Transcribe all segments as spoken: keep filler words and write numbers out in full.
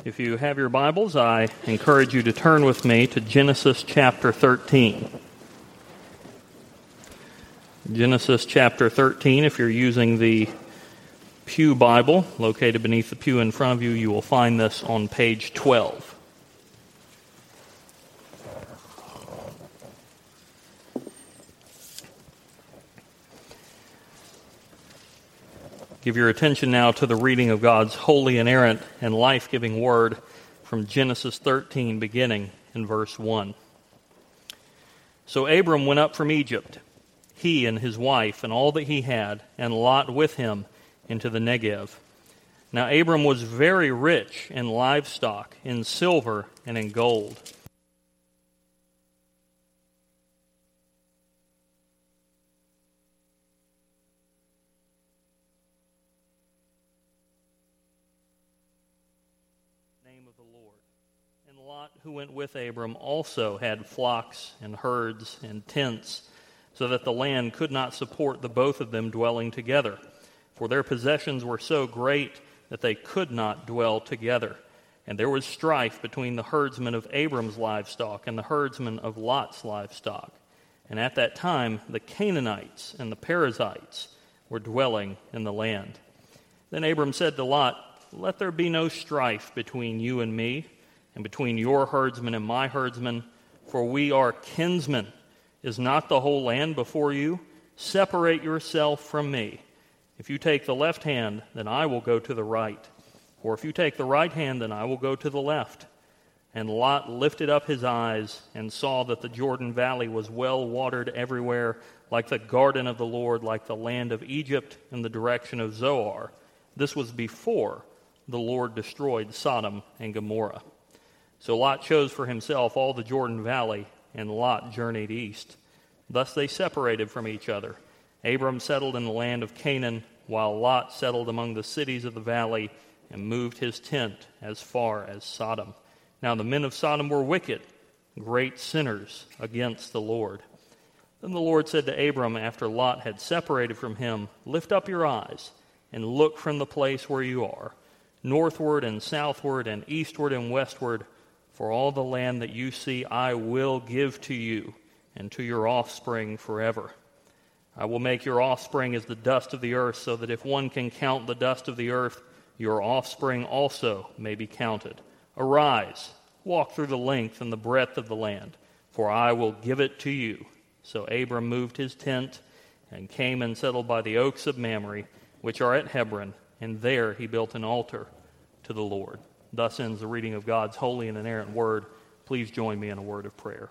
If you have your Bibles, I encourage you to turn with me to Genesis chapter thirteen. Genesis chapter thirteen, if you're using the Pew Bible located beneath the pew in front of you, you will find this on page twelve. Give your attention now to the reading of God's holy, inerrant, and life-giving word from Genesis thirteen, beginning in verse one. So Abram went up from Egypt, he and his wife and all that he had, and Lot with him, into the Negev. Now Abram was very rich in livestock, in silver, and in gold. Of the Lord. And Lot, who went with Abram, also had flocks and herds and tents, so that the land could not support the both of them dwelling together. For their possessions were so great that they could not dwell together. And there was strife between the herdsmen of Abram's livestock and the herdsmen of Lot's livestock. And at that time the Canaanites and the Perizzites were dwelling in the land. Then Abram said to Lot, "Let there be no strife between you and me, and between your herdsmen and my herdsmen, for we are kinsmen. Is not the whole land before you? Separate yourself from me. If you take the left hand, then I will go to the right. Or if you take the right hand, then I will go to the left." And Lot lifted up his eyes and saw that the Jordan Valley was well watered everywhere, like the garden of the Lord, like the land of Egypt in the direction of Zoar. This was before the Lord destroyed Sodom and Gomorrah. So Lot chose for himself all the Jordan Valley, and Lot journeyed east. Thus they separated from each other. Abram settled in the land of Canaan, while Lot settled among the cities of the valley and moved his tent as far as Sodom. Now the men of Sodom were wicked, great sinners against the Lord. Then the Lord said to Abram, after Lot had separated from him, "Lift up your eyes and look from the place where you are, northward and southward and eastward and westward, for all the land that you see I will give to you and to your offspring forever. I will make your offspring as the dust of the earth, so that if one can count the dust of the earth, your offspring also may be counted. Arise, walk through the length and the breadth of the land, for I will give it to you." So Abram moved his tent and came and settled by the oaks of Mamre, which are at Hebron, and there he built an altar to the Lord. Thus ends the reading of God's holy and inerrant word. Please join me in a word of prayer.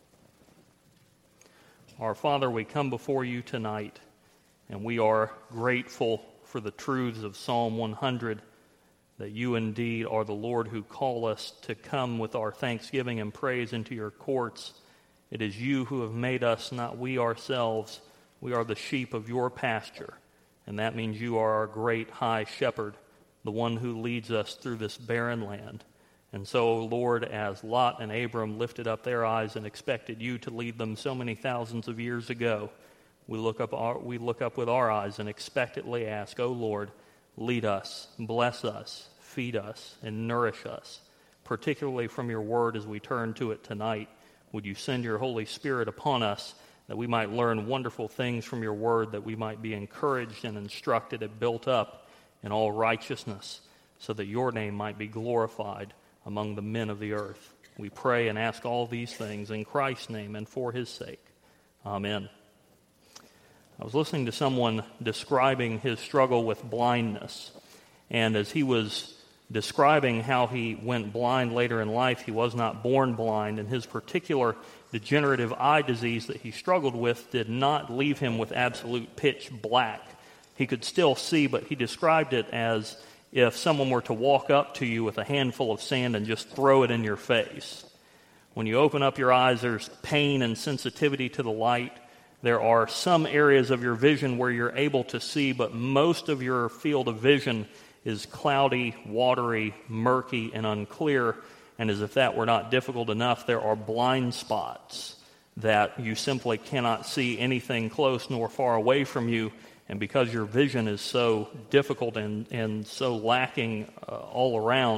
Our Father, we come before you tonight, and we are grateful for the truths of Psalm one hundred, that you indeed are the Lord who call us to come with our thanksgiving and praise into your courts. It is you who have made us, not we ourselves. We are the sheep of your pasture. And that means you are our great high shepherd, the one who leads us through this barren land. And so, Lord, as Lot and Abram lifted up their eyes and expected you to lead them so many thousands of years ago, we look up our, we look up with our eyes and expectantly ask, "O Lord, lead us, bless us, feed us, and nourish us, particularly from your word as we turn to it tonight. Would you send your Holy Spirit upon us, that we might learn wonderful things from your word, that we might be encouraged and instructed and built up in all righteousness, so that your name might be glorified among the men of the earth. We pray and ask all these things in Christ's name and for his sake. Amen. I was listening to someone describing his struggle with blindness, and as he was describing how he went blind later in life, he was not born blind, and his particular degenerative eye disease that he struggled with did not leave him with absolute pitch black. He could still see, but he described it as if someone were to walk up to you with a handful of sand and just throw it in your face. When you open up your eyes, there's pain and sensitivity to the light. There are some areas of your vision where you're able to see, but most of your field of vision is cloudy, watery, murky, and unclear. And as if that were not difficult enough, there are blind spots that you simply cannot see anything close nor far away from you. And because your vision is so difficult and, and so lacking uh, all around,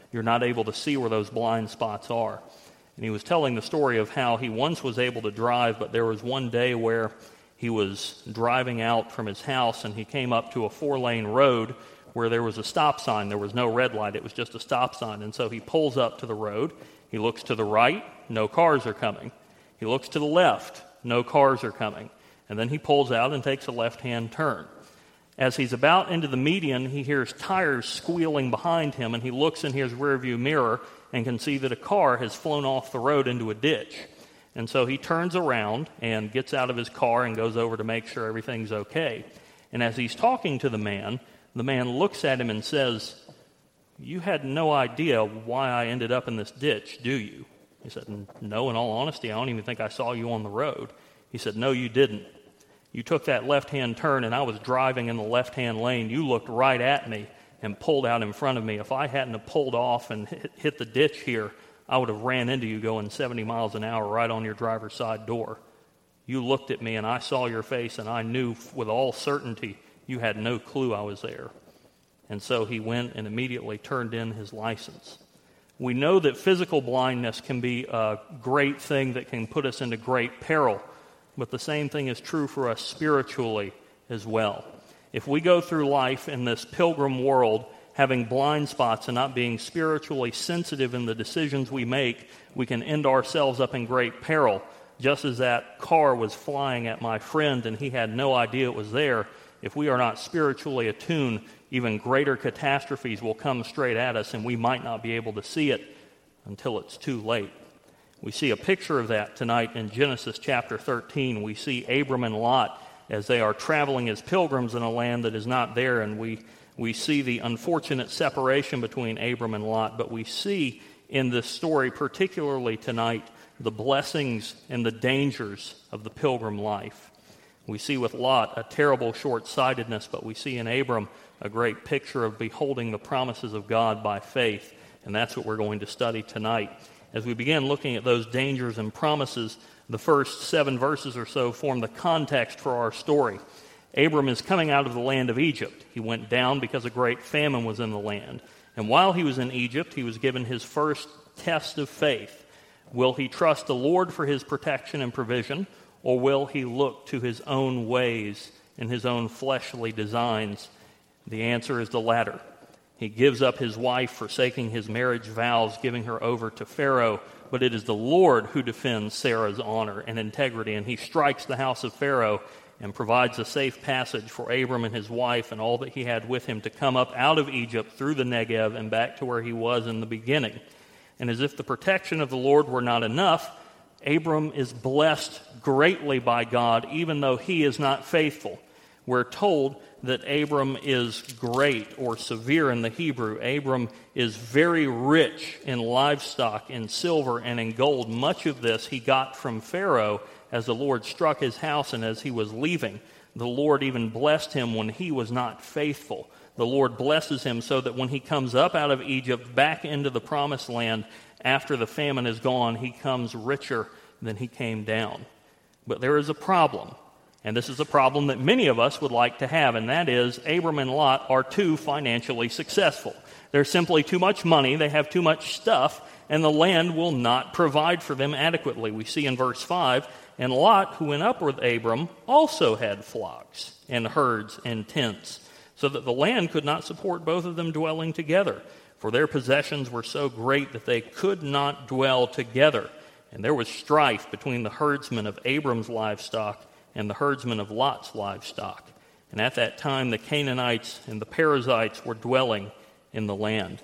you're not able to see where those blind spots are. And he was telling the story of how he once was able to drive, but there was one day where he was driving out from his house and he came up to a four-lane road where there was a stop sign. There was no red light. It was just a stop sign. And so he pulls up to the road. He looks to the right. No cars are coming. He looks to the left. No cars are coming. And then he pulls out and takes a left-hand turn. As he's about into the median, he hears tires squealing behind him, and he looks in his rearview mirror and can see that a car has flown off the road into a ditch. And so he turns around and gets out of his car and goes over to make sure everything's okay. And as he's talking to the man, the man looks at him and says, "You had no idea why I ended up in this ditch, do you?" He said, "No, in all honesty, I don't even think I saw you on the road." He said, "No, you didn't. You took that left-hand turn, and I was driving in the left-hand lane. You looked right at me and pulled out in front of me. If I hadn't have pulled off and hit, hit the ditch here, I would have ran into you going seventy miles an hour right on your driver's side door. You looked at me, and I saw your face, and I knew with all certainty you had no clue I was there." And so he went and immediately turned in his license. We know that physical blindness can be a great thing that can put us into great peril, but the same thing is true for us spiritually as well. If we go through life in this pilgrim world having blind spots and not being spiritually sensitive in the decisions we make, we can end ourselves up in great peril. Just as that car was flying at my friend and he had no idea it was there, if we are not spiritually attuned, even greater catastrophes will come straight at us and we might not be able to see it until it's too late. We see a picture of that tonight in Genesis chapter thirteen. We see Abram and Lot as they are traveling as pilgrims in a land that is not there, and we, we see the unfortunate separation between Abram and Lot, but we see in this story, particularly tonight, the blessings and the dangers of the pilgrim life. We see with Lot a terrible short-sightedness, but we see in Abram a great picture of beholding the promises of God by faith, and that's what we're going to study tonight. As we begin looking at those dangers and promises, the first seven verses or so form the context for our story. Abram is coming out of the land of Egypt. He went down because a great famine was in the land. And while he was in Egypt, he was given his first test of faith. Will he trust the Lord for his protection and provision, or will he look to his own ways and his own fleshly designs? The answer is the latter. He gives up his wife, forsaking his marriage vows, giving her over to Pharaoh, but it is the Lord who defends Sarah's honor and integrity, and he strikes the house of Pharaoh and provides a safe passage for Abram and his wife and all that he had with him to come up out of Egypt through the Negev and back to where he was in the beginning. And as if the protection of the Lord were not enough, Abram is blessed greatly by God, even though he is not faithful. We're told that Abram is great, or severe in the Hebrew. Abram is very rich in livestock, in silver, and in gold. Much of this he got from Pharaoh as the Lord struck his house and as he was leaving. The Lord even blessed him when he was not faithful. The Lord blesses him so that when he comes up out of Egypt back into the promised land, after the famine is gone, he comes richer than he came down. But there is a problem. And this is a problem that many of us would like to have, and that is Abram and Lot are too financially successful. There's simply too much money, they have too much stuff, and the land will not provide for them adequately. We see in verse five, and Lot, who went up with Abram, also had flocks and herds and tents, so that the land could not support both of them dwelling together, for their possessions were so great that they could not dwell together. And there was strife between the herdsmen of Abram's livestock and the herdsmen of Lot's livestock. And at that time the Canaanites and the Perizzites were dwelling in the land.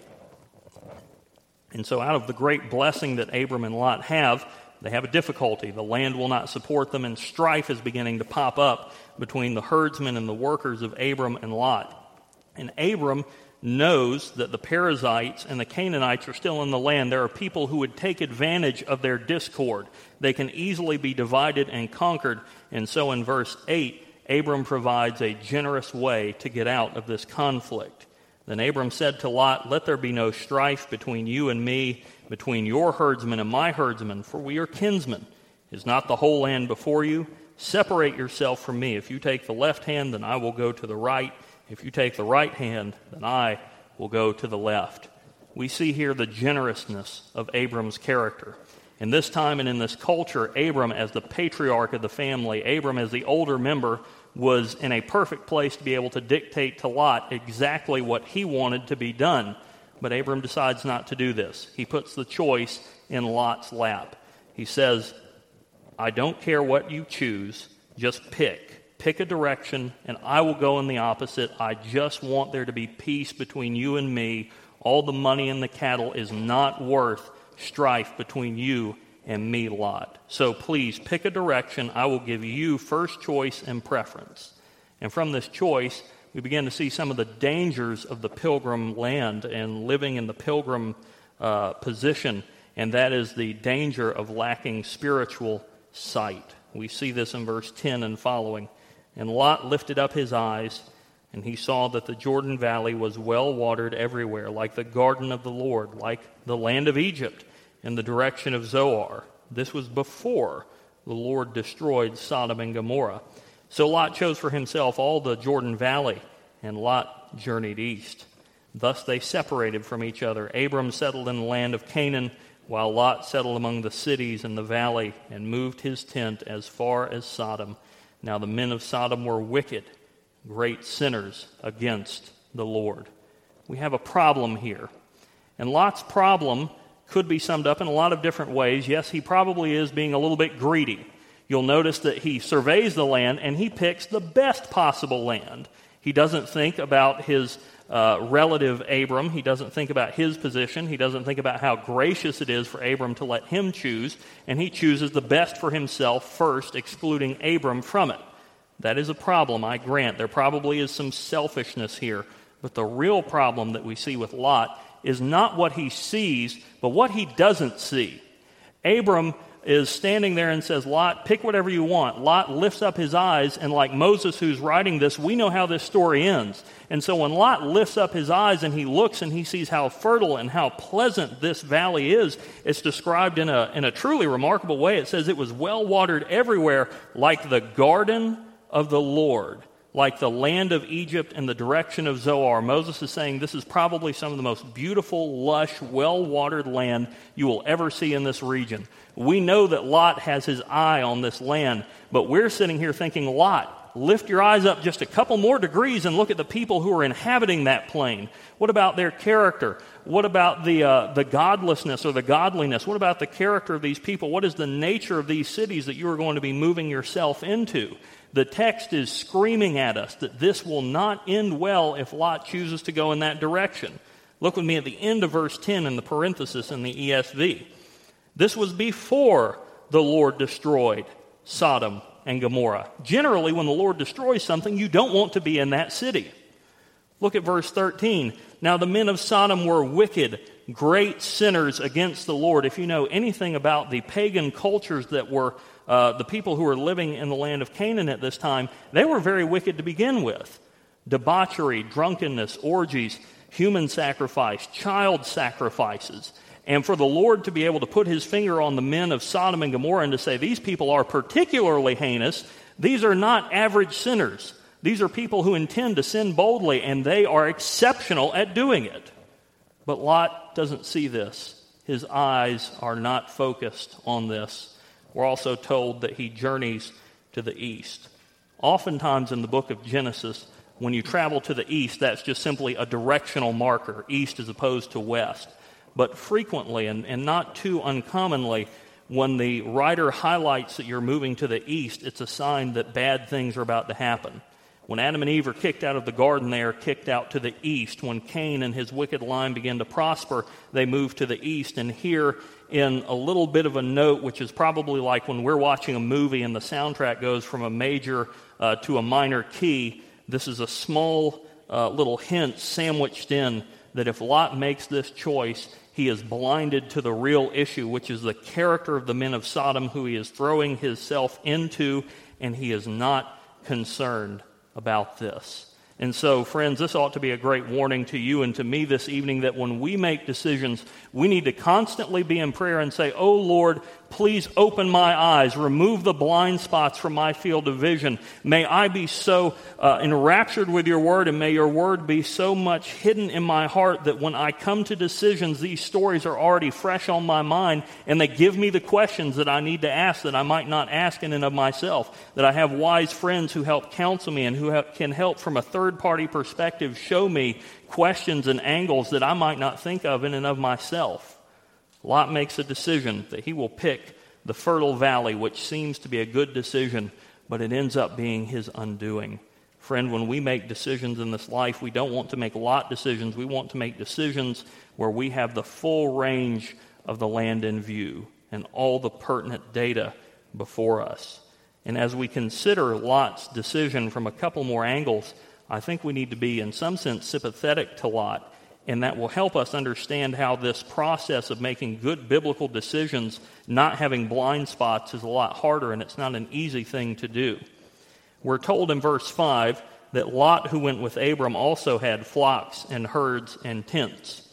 And so out of the great blessing that Abram and Lot have, they have a difficulty. The land will not support them, and strife is beginning to pop up between the herdsmen and the workers of Abram and Lot. And Abram knows that the Perizzites and the Canaanites are still in the land. There are people who would take advantage of their discord. They can easily be divided and conquered. And so in verse eight, Abram provides a generous way to get out of this conflict. Then Abram said to Lot, "Let there be no strife between you and me, between your herdsmen and my herdsmen, for we are kinsmen. Is not the whole land before you? Separate yourself from me. If you take the left hand, then I will go to the right. If you take the right hand, then I will go to the left." we see here the generousness of Abram's character. In this time and in this culture, Abram, as the patriarch of the family, Abram, as the older member, was in a perfect place to be able to dictate to Lot exactly what he wanted to be done. But Abram decides not to do this. He puts the choice in Lot's lap. He says, I don't care what you choose, just pick. Pick a direction, and I will go in the opposite. I just want there to be peace between you and me. All the money and the cattle is not worth strife between you and me, Lot. So please pick a direction. I will give you first choice and preference. And from this choice, we begin to see some of the dangers of the pilgrim land and living in the pilgrim uh, position, and that is the danger of lacking spiritual sight. We see this in verse ten and following. And Lot lifted up his eyes, and he saw that the Jordan Valley was well watered everywhere, like the garden of the Lord, like the land of Egypt, in the direction of Zoar. This was before the Lord destroyed Sodom and Gomorrah. So Lot chose for himself all the Jordan Valley, and Lot journeyed east. Thus they separated from each other. Abram settled in the land of Canaan, while Lot settled among the cities in the valley and moved his tent as far as Sodom. Now the men of Sodom were wicked, great sinners against the Lord. We have a problem here. And Lot's problem could be summed up in a lot of different ways. Yes, he probably is being a little bit greedy. You'll notice that he surveys the land and he picks the best possible land. He doesn't think about his uh, relative Abram. He doesn't think about his position. He doesn't think about how gracious it is for Abram to let him choose. And he chooses the best for himself first, excluding Abram from it. That is a problem, I grant. There probably is some selfishness here. But the real problem that we see with Lot is not what he sees, but what he doesn't see. Abram is standing there and says, Lot, pick whatever you want. Lot lifts up his eyes, and like Moses who's writing this, we know how this story ends. And so when Lot lifts up his eyes and he looks and he sees how fertile and how pleasant this valley is, it's described in a, in a truly remarkable way. It says it was well watered everywhere, like the garden of the Lord, like the land of Egypt in the direction of Zoar. Moses is saying this is probably some of the most beautiful, lush, well-watered land you will ever see in this region. We know that Lot has his eye on this land, but we're sitting here thinking, Lot, lift your eyes up just a couple more degrees and look at the people who are inhabiting that plain. What about their character? What about the uh, the godlessness or the godliness? What about the character of these people? What is the nature of these cities that you are going to be moving yourself into? The text is screaming at us that this will not end well if Lot chooses to go in that direction. Look with me at the end of verse ten in the parenthesis in the E S V. This was before the Lord destroyed Sodom and Gomorrah. Generally, when the Lord destroys something, you don't want to be in that city. Look at verse thirteen. Now the men of Sodom were wicked, great sinners against the Lord. If you know anything about the pagan cultures that were uh, the people who were living in the land of Canaan at this time, they were very wicked to begin with. Debauchery, drunkenness, orgies, human sacrifice, child sacrifices. And for the Lord to be able to put his finger on the men of Sodom and Gomorrah and to say, these people are particularly heinous, these are not average sinners. These are people who intend to sin boldly, and they are exceptional at doing it. But Lot doesn't see this. His eyes are not focused on this. We're also told that he journeys to the east. Oftentimes in the book of Genesis, when you travel to the east, that's just simply a directional marker, east as opposed to west. But frequently, and, and not too uncommonly, when the writer highlights that you're moving to the east, it's a sign that bad things are about to happen. When Adam and Eve are kicked out of the garden, they are kicked out to the east. When Cain and his wicked line begin to prosper, they move to the east. And here, in a little bit of a note, which is probably like when we're watching a movie and the soundtrack goes from a major uh, to a minor key, this is a small uh, little hint sandwiched in that if Lot makes this choice, he is blinded to the real issue, which is the character of the men of Sodom who he is throwing himself into, and he is not concerned about this. And so, friends, this ought to be a great warning to you and to me this evening that when we make decisions, we need to constantly be in prayer and say, "Oh Lord, please open my eyes, remove the blind spots from my field of vision. May I be so uh, enraptured with your word, and may your word be so much hidden in my heart that when I come to decisions, these stories are already fresh on my mind, and they give me the questions that I need to ask that I might not ask in and of myself, that I have wise friends who help counsel me and who have, can help from a third-party perspective show me questions and angles that I might not think of in and of myself." Lot makes a decision that he will pick the fertile valley, which seems to be a good decision, but it ends up being his undoing. Friend, when we make decisions in this life, we don't want to make Lot decisions. We want to make decisions where we have the full range of the land in view and all the pertinent data before us. And as we consider Lot's decision from a couple more angles, I think we need to be, in some sense, sympathetic to Lot, and that will help us understand how this process of making good biblical decisions, not having blind spots, is a lot harder, and it's not an easy thing to do. We're told in verse five that Lot, who went with Abram, also had flocks and herds and tents.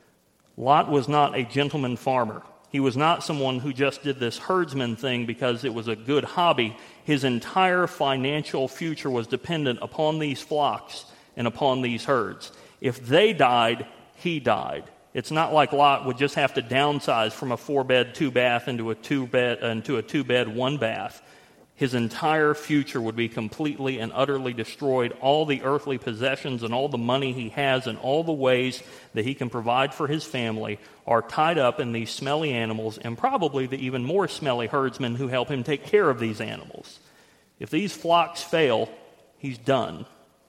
Lot was not a gentleman farmer. He was not someone who just did this herdsman thing because it was a good hobby. His entire financial future was dependent upon these flocks and upon these herds. If they died, he died. It's not like Lot would just have to downsize from a four-bed, two-bath into a two-bed, into a two-bed, one-bath. His entire future would be completely and utterly destroyed. All the earthly possessions and all the money he has and all the ways that he can provide for his family are tied up in these smelly animals and probably the even more smelly herdsmen who help him take care of these animals. If these flocks fail, he's done.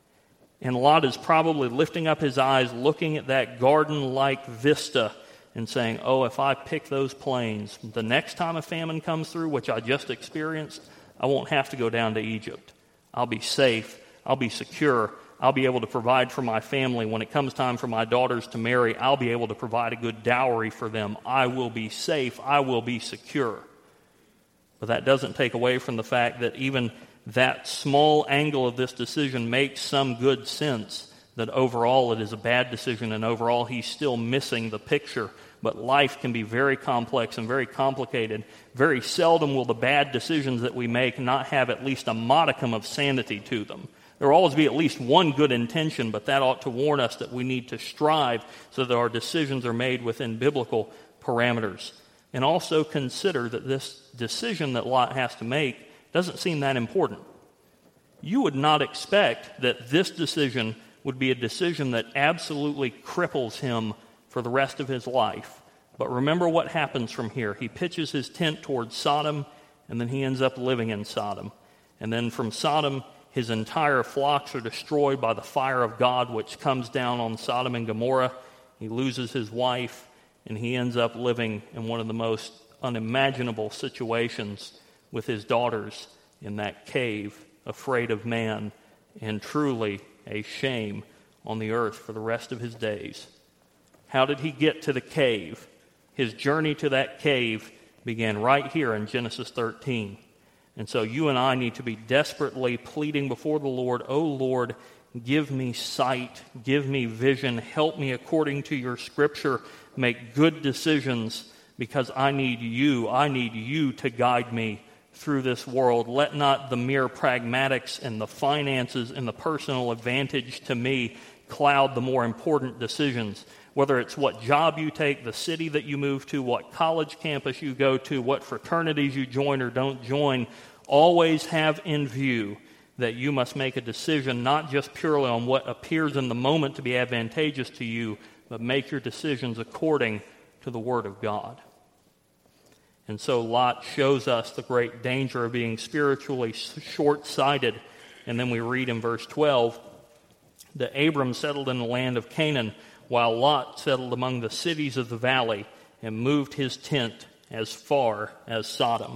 And Lot is probably lifting up his eyes, looking at that garden-like vista and saying, "Oh, if I pick those plains, the next time a famine comes through, which I just experienced, I won't have to go down to Egypt. I'll be safe. I'll be secure. I'll be able to provide for my family. When it comes time for my daughters to marry, I'll be able to provide a good dowry for them. I will be safe. I will be secure." But that doesn't take away from the fact that even that small angle of this decision makes some good sense, that overall it is a bad decision and overall he's still missing the picture. But life can be very complex and very complicated. Very seldom will the bad decisions that we make not have at least a modicum of sanity to them. There will always be at least one good intention, but that ought to warn us that we need to strive so that our decisions are made within biblical parameters. And also consider that this decision that Lot has to make doesn't seem that important. You would not expect that this decision would be a decision that absolutely cripples him for the rest of his life. But remember what happens from here. He pitches his tent towards Sodom, and then he ends up living in Sodom. And then from Sodom, his entire flocks are destroyed by the fire of God, which comes down on Sodom and Gomorrah. He loses his wife, and he ends up living in one of the most unimaginable situations with his daughters in that cave, afraid of man, and truly a shame on the earth for the rest of his days. How did he get to the cave? His journey to that cave began right here in Genesis thirteen. And so you and I need to be desperately pleading before the Lord, "Oh Lord, give me sight, give me vision, help me according to your scripture, make good decisions, because I need you. I need you to guide me through this world. Let not the mere pragmatics and the finances and the personal advantage to me cloud the more important decisions. Whether it's what job you take, the city that you move to, what college campus you go to, what fraternities you join or don't join, always have in view that you must make a decision not just purely on what appears in the moment to be advantageous to you, but make your decisions according to the Word of God." And so Lot shows us the great danger of being spiritually short-sighted. And then we read in verse twelve that Abram settled in the land of Canaan, while Lot settled among the cities of the valley and moved his tent as far as Sodom.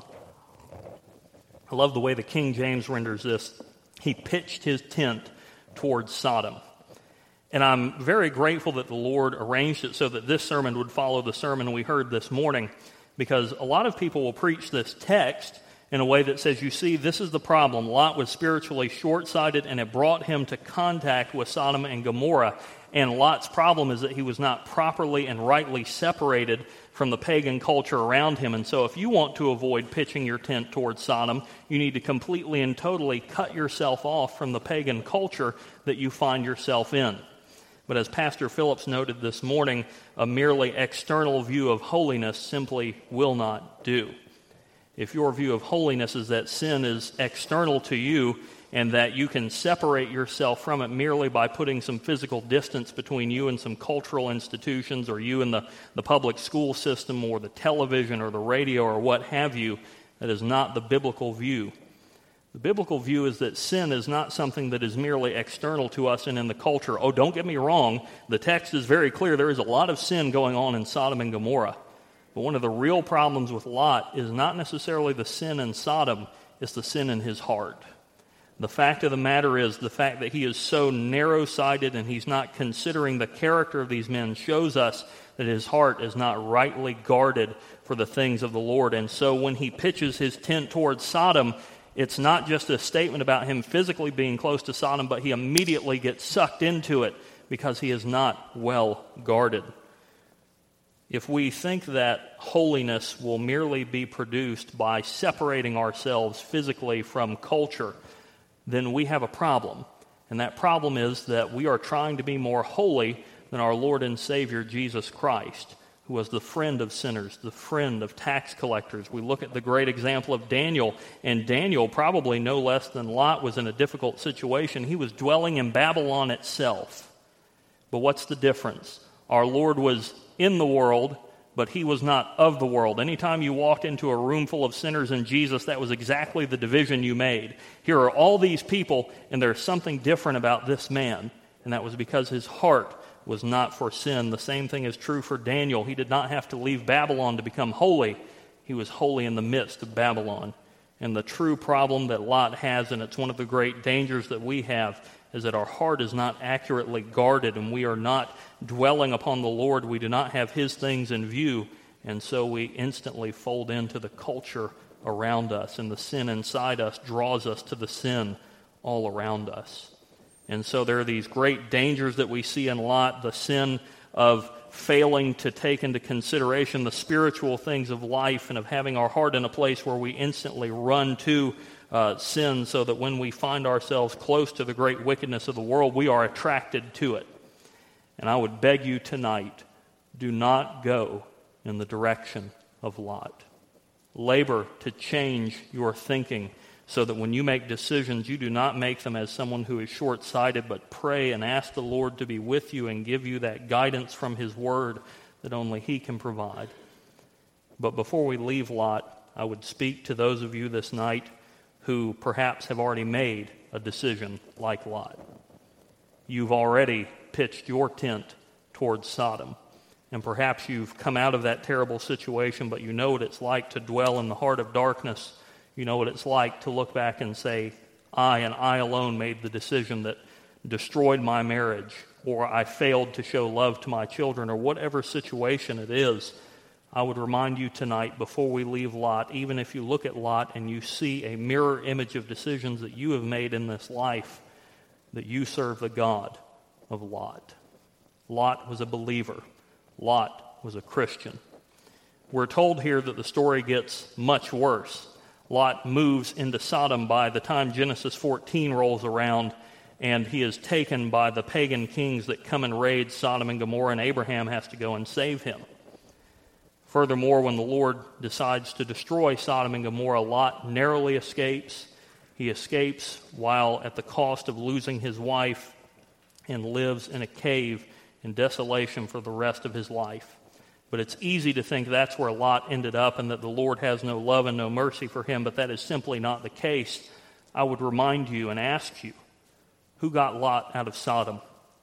I love the way the King James renders this. He pitched his tent towards Sodom. And I'm very grateful that the Lord arranged it so that this sermon would follow the sermon we heard this morning, because a lot of people will preach this text in a way that says, you see, this is the problem. Lot was spiritually short-sighted, and it brought him to contact with Sodom and Gomorrah. And Lot's problem is that he was not properly and rightly separated from the pagan culture around him. And so if you want to avoid pitching your tent towards Sodom, you need to completely and totally cut yourself off from the pagan culture that you find yourself in. But as Pastor Phillips noted this morning, a merely external view of holiness simply will not do. If your view of holiness is that sin is external to you and that you can separate yourself from it merely by putting some physical distance between you and some cultural institutions, or you and the, the public school system or the television or the radio or what have you, that is not the biblical view. The biblical view is that sin is not something that is merely external to us and in the culture. Oh, don't get me wrong. The text is very clear. There is a lot of sin going on in Sodom and Gomorrah. But one of the real problems with Lot is not necessarily the sin in Sodom, it's the sin in his heart. The fact of the matter is, the fact that he is so narrow-sighted and he's not considering the character of these men shows us that his heart is not rightly guarded for the things of the Lord. And so when he pitches his tent towards Sodom, it's not just a statement about him physically being close to Sodom, but he immediately gets sucked into it because he is not well guarded. If we think that holiness will merely be produced by separating ourselves physically from culture, then we have a problem. And that problem is that we are trying to be more holy than our Lord and Savior Jesus Christ, who was the friend of sinners, the friend of tax collectors. We look at the great example of Daniel, and Daniel, probably no less than Lot, was in a difficult situation. He was dwelling in Babylon itself. But what's the difference? Our Lord was in the world, but he was not of the world. Anytime you walked into a room full of sinners and Jesus, that was exactly the division you made. Here are all these people, and there's something different about this man, and that was because his heart was not for sin. The same thing is true for Daniel. He did not have to leave Babylon to become holy. He was holy in the midst of Babylon. And the true problem that Lot has, and it's one of the great dangers that we have, is that our heart is not accurately guarded and we are not dwelling upon the Lord. We do not have his things in view, and so we instantly fold into the culture around us, and the sin inside us draws us to the sin all around us. And so there are these great dangers that we see in Lot, the sin of failing to take into consideration the spiritual things of life and of having our heart in a place where we instantly run to uh, sin, so that when we find ourselves close to the great wickedness of the world, we are attracted to it. And I would beg you tonight, do not go in the direction of Lot. Labor to change your thinking so that when you make decisions, you do not make them as someone who is short-sighted, but pray and ask the Lord to be with you and give you that guidance from his word that only he can provide. But before we leave Lot, I would speak to those of you this night who perhaps have already made a decision like Lot. You've already pitched your tent towards Sodom, and perhaps you've come out of that terrible situation, but you know what it's like to dwell in the heart of darkness. You know what it's like to look back and say, I and I alone made the decision that destroyed my marriage, or I failed to show love to my children, or whatever situation it is. I would remind you tonight, before we leave Lot, even if you look at Lot and you see a mirror image of decisions that you have made in this life, that you serve the God of Lot. Lot was a believer. Lot was a Christian. We're told here that the story gets much worse. Lot moves into Sodom by the time Genesis fourteen rolls around, and he is taken by the pagan kings that come and raid Sodom and Gomorrah, and Abraham has to go and save him. Furthermore, when the Lord decides to destroy Sodom and Gomorrah, Lot narrowly escapes. He escapes while at the cost of losing his wife, and lives in a cave in desolation for the rest of his life. But it's easy to think that's where Lot ended up and that the Lord has no love and no mercy for him, but that is simply not the case. I would remind you and ask you, who got Lot out of Sodom?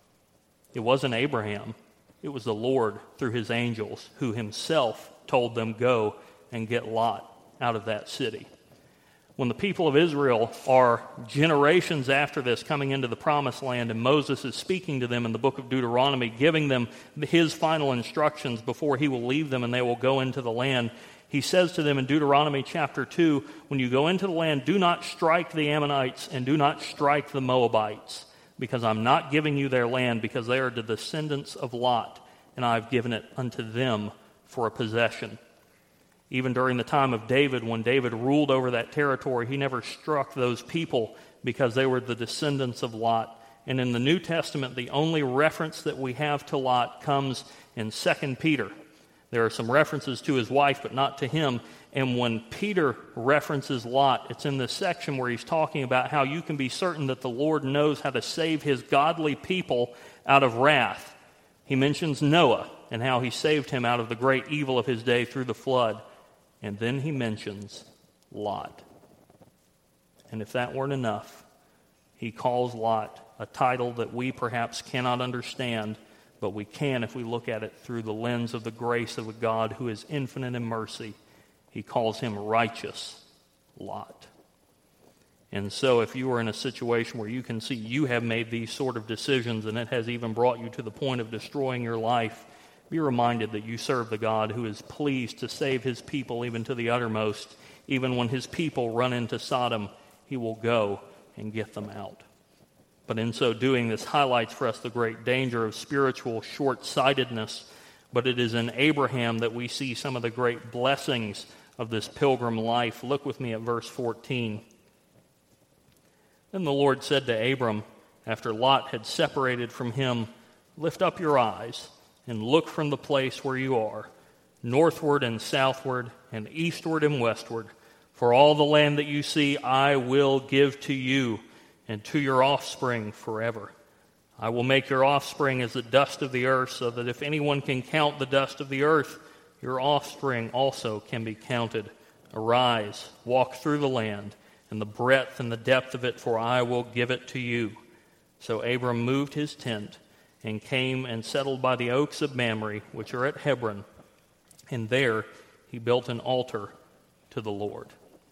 It wasn't Abraham. It was the Lord through his angels, who himself told them, go and get Lot out of that city. when the people of Israel are generations after this coming into the promised land, and Moses is speaking to them in the book of Deuteronomy, giving them his final instructions before he will leave them and they will go into the land, he says to them in Deuteronomy chapter two, when you go into the land, do not strike the Ammonites and do not strike the Moabites, because I'm not giving you their land, because they are the descendants of Lot, and I've given it unto them for a possession. Even during the time of David, when David ruled over that territory, he never struck those people because they were the descendants of Lot. And in the New Testament, the only reference that we have to Lot comes in Second Peter. There are some references to his wife, but not to him. And when Peter references Lot, it's in this section where he's talking about how you can be certain that the Lord knows how to save his godly people out of wrath. He mentions Noah and how he saved him out of the great evil of his day through the flood. And then he mentions Lot. And if that weren't enough, he calls Lot a title that we perhaps cannot understand, but we can if we look at it through the lens of the grace of a God who is infinite in mercy. He calls him righteous Lot. And so if you are in a situation where you can see you have made these sort of decisions and it has even brought you to the point of destroying your life, be reminded that you serve the God who is pleased to save his people even to the uttermost. Even when his people run into Sodom, he will go and get them out. But in so doing, this highlights for us the great danger of spiritual short-sightedness. But it is in Abraham that we see some of the great blessings of this pilgrim life. Look with me at verse fourteen. Then the Lord said to Abram, after Lot had separated from him, lift up your eyes and look from the place where you are, northward and southward and eastward and westward. For all the land that you see I will give to you and to your offspring forever. I will make your offspring as the dust of the earth, so that if anyone can count the dust of the earth, your offspring also can be counted. Arise, walk through the land, and the breadth and the depth of it, for I will give it to you. So Abram moved his tent and came and settled by the oaks of Mamre, which are at Hebron. And there he built an altar to the Lord.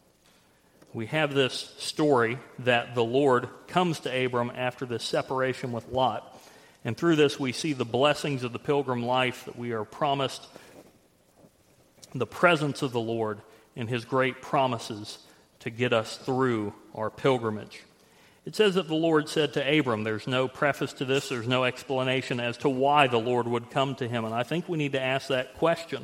We have this story that the Lord comes to Abram after this separation with Lot. And through this we see the blessings of the pilgrim life, that we are promised the presence of the Lord and his great promises to get us through our pilgrimage. It says that the Lord said to Abram, there's no preface to this, there's no explanation as to why the Lord would come to him. And I think we need to ask that question.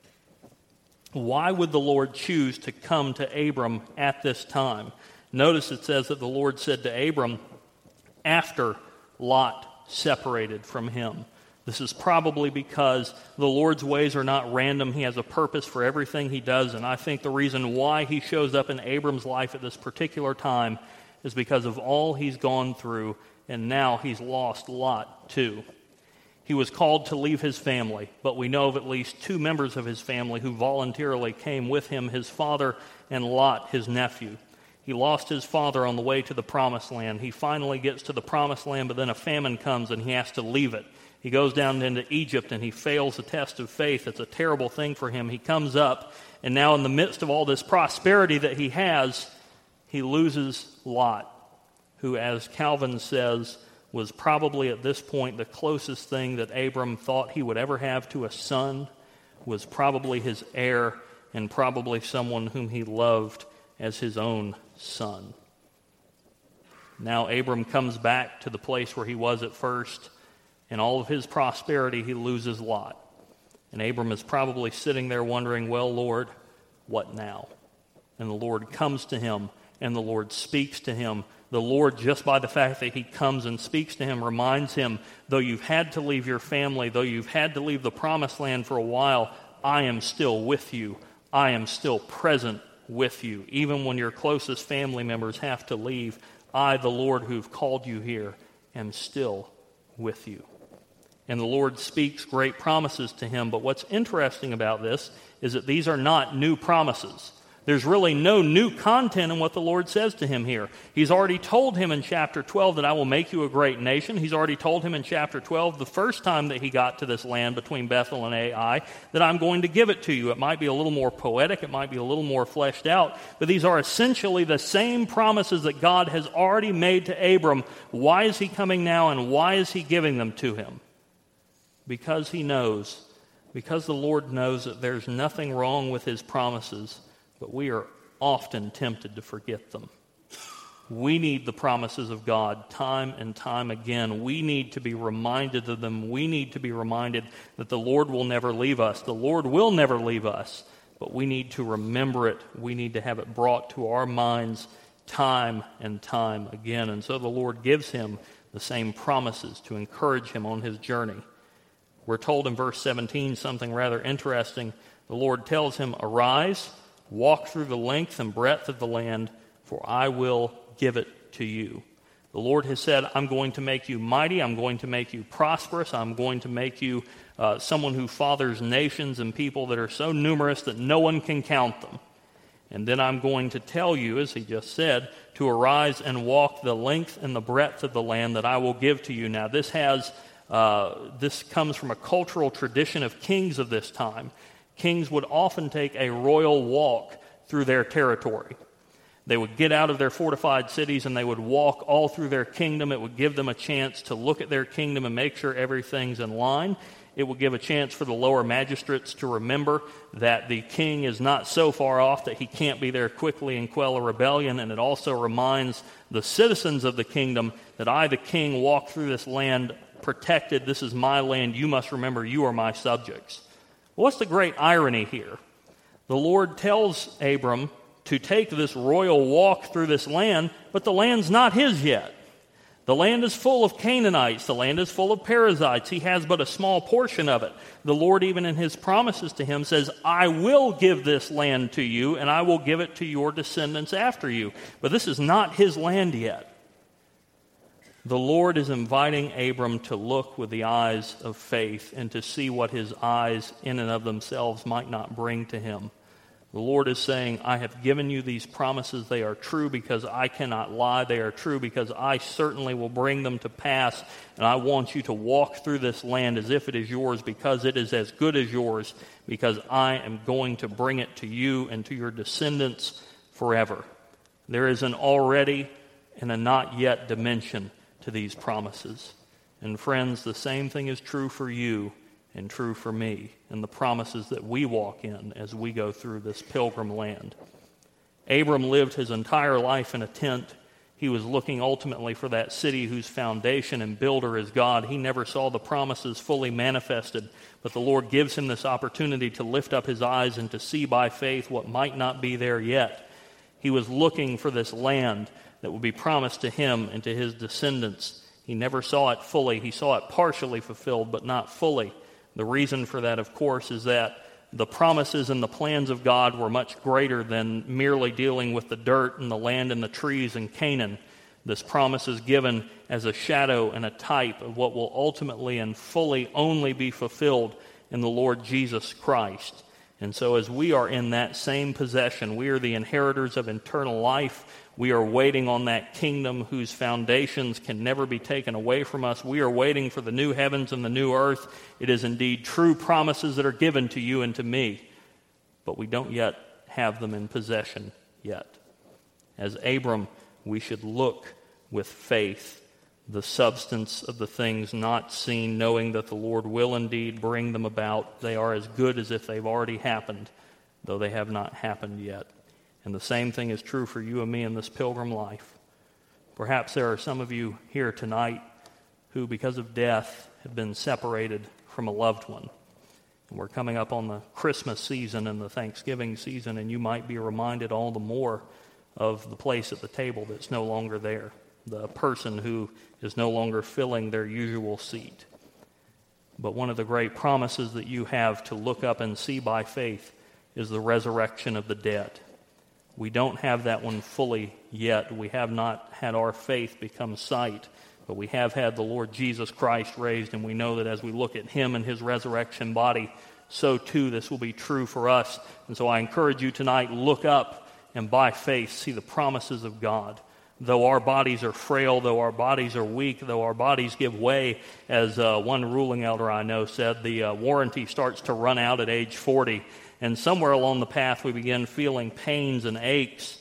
Why would the Lord choose to come to Abram at this time? Notice it says that the Lord said to Abram after Lot separated from him. This is probably because the Lord's ways are not random. He has a purpose for everything he does. And I think the reason why he shows up in Abram's life at this particular time is because of all he's gone through, and now he's lost Lot too. He was called to leave his family, but we know of at least two members of his family who voluntarily came with him, his father and Lot, his nephew. He lost his father on the way to the promised land. He finally gets to the promised land, but then a famine comes and he has to leave it. He goes down into Egypt and he fails the test of faith. It's a terrible thing for him. He comes up, and now in the midst of all this prosperity that he has, he loses Lot, who, as Calvin says, was probably at this point the closest thing that Abram thought he would ever have to a son, was probably his heir and probably someone whom he loved as his own son. Now Abram comes back to the place where he was at first. In all of his prosperity, he loses Lot. And Abram is probably sitting there wondering, well, Lord, what now? And the Lord comes to him, and the Lord speaks to him. The Lord, just by the fact that he comes and speaks to him, reminds him, though you've had to leave your family, though you've had to leave the promised land for a while, I am still with you. I am still present with you. Even when your closest family members have to leave, I, the Lord who've called you here, am still with you. And the Lord speaks great promises to him. But what's interesting about this is that these are not new promises. There's really no new content in what the Lord says to him here. He's already told him in chapter twelve that I will make you a great nation. He's already told him in chapter twelve, the first time that he got to this land between Bethel and Ai, that I'm going to give it to you. It might be a little more poetic, it might be a little more fleshed out, but these are essentially the same promises that God has already made to Abram. Why is he coming now, and why is he giving them to him? Because he knows, because the Lord knows that there's nothing wrong with his promises, but we are often tempted to forget them. We need the promises of God time and time again. We need to be reminded of them. We need to be reminded that the Lord will never leave us. The Lord will never leave us, but we need to remember it. We need to have it brought to our minds time and time again. And so the Lord gives him the same promises to encourage him on his journey. We're told in verse seventeen something rather interesting. The Lord tells him, "Arise, walk through the length and breadth of the land, for I will give it to you." The Lord has said, I'm going to make you mighty, I'm going to make you prosperous, I'm going to make you uh, someone who fathers nations and people that are so numerous that no one can count them. And then I'm going to tell you, as he just said, to arise and walk the length and the breadth of the land that I will give to you. Now this has, uh, this comes from a cultural tradition of kings of this time. Kings would often take a royal walk through their territory. They would get out of their fortified cities and they would walk all through their kingdom. It would give them a chance to look at their kingdom and make sure everything's in line. It would give a chance for the lower magistrates to remember that the king is not so far off that he can't be there quickly and quell a rebellion. And it also reminds the citizens of the kingdom that I, the king, walk through this land protected. This is my land. You must remember you are my subjects. What's the great irony here? The Lord tells Abram to take this royal walk through this land, but the land's not his yet. The land is full of Canaanites. The land is full of Perizzites. He has but a small portion of it. The Lord, even in his promises to him, says, I will give this land to you, and I will give it to your descendants after you. But this is not his land yet. The Lord is inviting Abram to look with the eyes of faith and to see what his eyes in and of themselves might not bring to him. The Lord is saying, I have given you these promises. They are true because I cannot lie. They are true because I certainly will bring them to pass. And I want you to walk through this land as if it is yours, because it is as good as yours, because I am going to bring it to you and to your descendants forever. There is an already and a not yet dimension to these promises. And friends, the same thing is true for you and true for me and the promises that we walk in as we go through this pilgrim land. Abram lived his entire life in a tent. He was looking ultimately for that city whose foundation and builder is God. He never saw the promises fully manifested, but the Lord gives him this opportunity to lift up his eyes and to see by faith what might not be there yet. He was looking for this land that would be promised to him and to his descendants. He never saw it fully. He saw it partially fulfilled, but not fully. The reason for that, of course, is that the promises and the plans of God were much greater than merely dealing with the dirt and the land and the trees in Canaan. This promise is given as a shadow and a type of what will ultimately and fully only be fulfilled in the Lord Jesus Christ. And so as we are in that same possession, we are the inheritors of eternal life. We are waiting on that kingdom whose foundations can never be taken away from us. We are waiting for the new heavens and the new earth. It is indeed true promises that are given to you and to me, but we don't yet have them in possession yet. As Abram, we should look with faith, the substance of the things not seen, knowing that the Lord will indeed bring them about. They are as good as if they've already happened, though they have not happened yet. And the same thing is true for you and me in this pilgrim life. Perhaps there are some of you here tonight who, because of death, have been separated from a loved one. And we're coming up on the Christmas season and the Thanksgiving season, and you might be reminded all the more of the place at the table that's no longer there, the person who is no longer filling their usual seat. But one of the great promises that you have to look up and see by faith is the resurrection of the dead. We don't have that one fully yet. We have not had our faith become sight, but we have had the Lord Jesus Christ raised, and we know that as we look at him and his resurrection body, so too this will be true for us. And so I encourage you tonight, look up and by faith see the promises of God. Though our bodies are frail, though our bodies are weak, though our bodies give way, as uh, one ruling elder I know said, the uh, warranty starts to run out at age forty. And somewhere along the path we begin feeling pains and aches.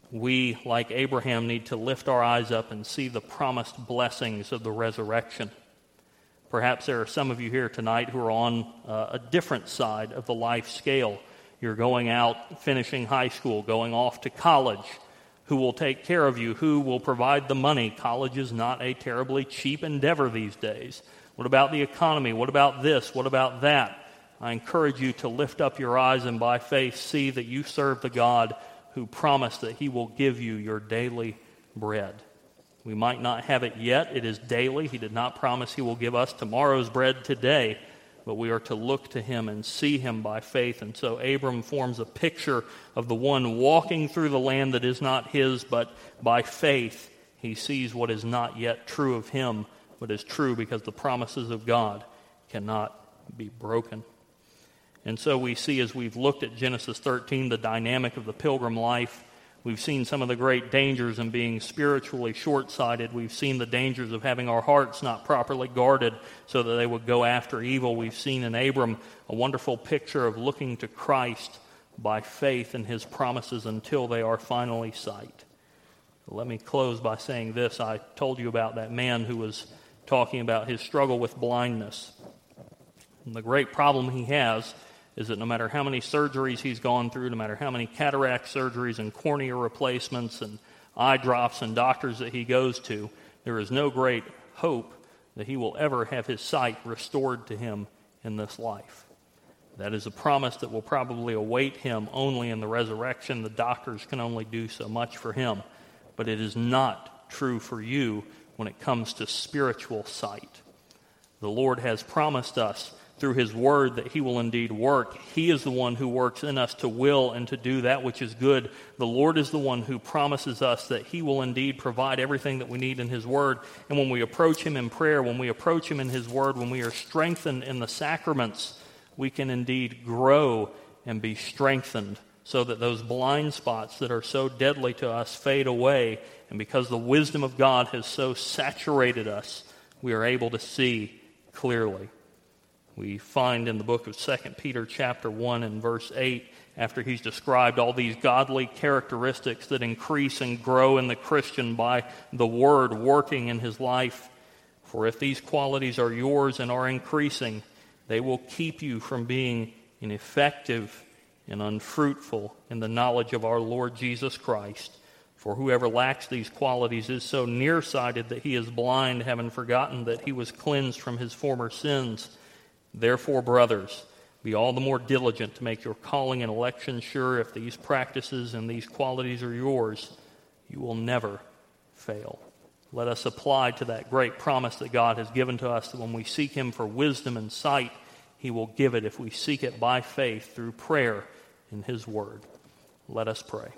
We, like Abraham, need to lift our eyes up and see the promised blessings of the resurrection. Perhaps there are some of you here tonight who are on uh, a different side of the life scale. You're going out, finishing high school, going off to college. Who will take care of you? Who will provide the money? College is not a terribly cheap endeavor these days. What about the economy? What about this? What about that? I encourage you to lift up your eyes and by faith see that you serve the God who promised that he will give you your daily bread. We might not have it yet. It is daily. He did not promise he will give us tomorrow's bread today, but we are to look to him and see him by faith. And so Abram forms a picture of the one walking through the land that is not his, but by faith he sees what is not yet true of him, but is true because the promises of God cannot be broken. And so we see, as we've looked at Genesis thirteen, the dynamic of the pilgrim life. We've seen some of the great dangers in being spiritually short-sighted. We've seen the dangers of having our hearts not properly guarded so that they would go after evil. We've seen in Abram a wonderful picture of looking to Christ by faith in his promises until they are finally sight. Let me close by saying this. I told you about that man who was talking about his struggle with blindness. And the great problem he has is that no matter how many surgeries he's gone through, no matter how many cataract surgeries and cornea replacements and eye drops and doctors that he goes to, there is no great hope that he will ever have his sight restored to him in this life. That is a promise that will probably await him only in the resurrection. The doctors can only do so much for him. But it is not true for you when it comes to spiritual sight. The Lord has promised us through his word that he will indeed work. He is the one who works in us to will and to do that which is good. The Lord is the one who promises us that he will indeed provide everything that we need in his word. And when we approach him in prayer, when we approach him in his word, when we are strengthened in the sacraments, we can indeed grow and be strengthened so that those blind spots that are so deadly to us fade away. And because the wisdom of God has so saturated us, we are able to see clearly. We find in the book of Second Peter chapter one and verse eight, after he's described all these godly characteristics that increase and grow in the Christian by the word working in his life. For if these qualities are yours and are increasing, they will keep you from being ineffective and unfruitful in the knowledge of our Lord Jesus Christ. For whoever lacks these qualities is so nearsighted that he is blind, having forgotten that he was cleansed from his former sins. Therefore, brothers, be all the more diligent to make your calling and election sure. If these practices and these qualities are yours, you will never fail. Let us apply to that great promise that God has given to us that when we seek him for wisdom and sight, he will give it if we seek it by faith through prayer in his word. Let us pray.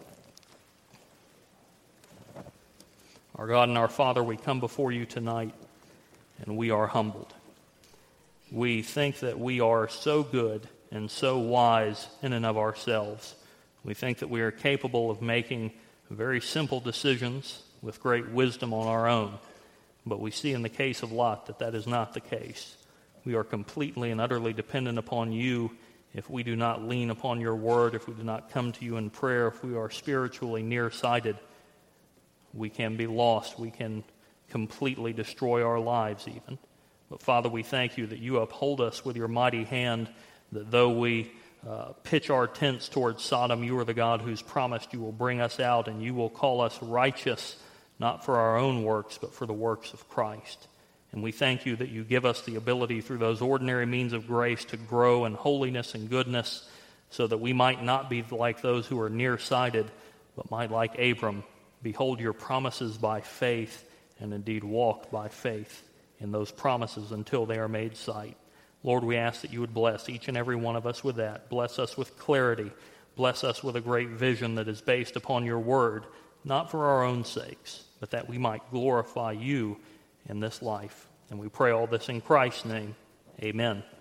Our God and our Father, we come before you tonight, and we are humbled. We think that we are so good and so wise in and of ourselves. We think that we are capable of making very simple decisions with great wisdom on our own. But we see in the case of Lot that that is not the case. We are completely and utterly dependent upon you. If we do not lean upon your word, if we do not come to you in prayer, if we are spiritually nearsighted, we can be lost. We can completely destroy our lives even. But Father, we thank you that you uphold us with your mighty hand, that though we uh, pitch our tents towards Sodom, you are the God who's promised you will bring us out and you will call us righteous, not for our own works, but for the works of Christ. And we thank you that you give us the ability through those ordinary means of grace to grow in holiness and goodness so that we might not be like those who are nearsighted, but might, like Abram, behold your promises by faith and indeed walk by faith in those promises until they are made sight. Lord, we ask that you would bless each and every one of us with that. Bless us with clarity. Bless us with a great vision that is based upon your word, not for our own sakes, but that we might glorify you in this life. And we pray all this in Christ's name. Amen.